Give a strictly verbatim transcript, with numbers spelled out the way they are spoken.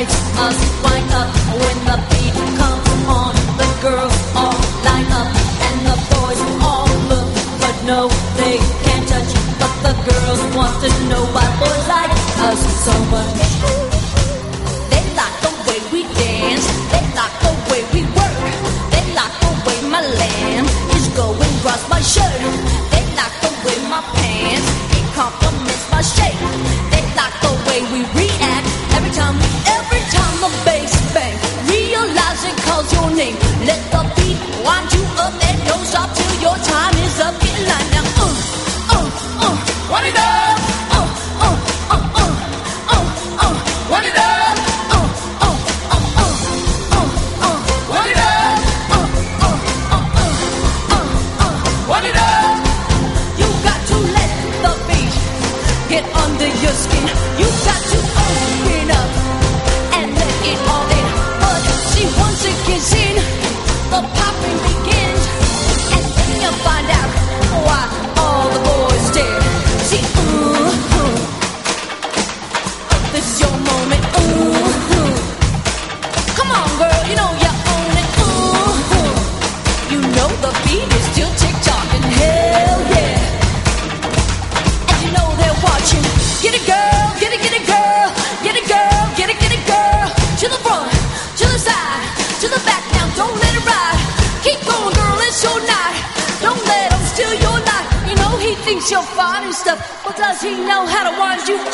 makes us wind up when the beat comes on. The girls all line up and the boys all look, but no, they can't touch. But the girls want to know why boys like us so much. They like the way we dance, they like the way we work, they like the way my lamb is going across my shirt. They like the way my pants, it complements my shape. They like the way we react every time, every time the bass bang. Realize it calls your name. Let the beat wind you up and don't stop till your time is up. Get in line now. Uh, uh, uh, wind it up. Uh, uh, uh, uh, uh, uh, wind it up. Uh, uh, uh, uh, uh, uh, wind it up. Uh, uh, uh, uh, uh, uh, wind it up. You got to let the beat get under your skin. You got to open up and let it all in. But see, once it gets in, the popping begins, and then you find out why all the boys stare. See, ooh, ooh, this is your moment. Ooh, ooh. Come on, girl, you know you own it. Ooh, ooh. You know the beat is still tick-tocking. Hell yeah. And you know they're watching. Get it, girl, get it, get it, girl. Get it, girl, get it, get it, girl. To the front, to the side, to the back. Now don't let it ride. Keep going, girl, it's your night. Don't let him steal your night. You know he thinks you're fine and stuff, but does he know how to wind you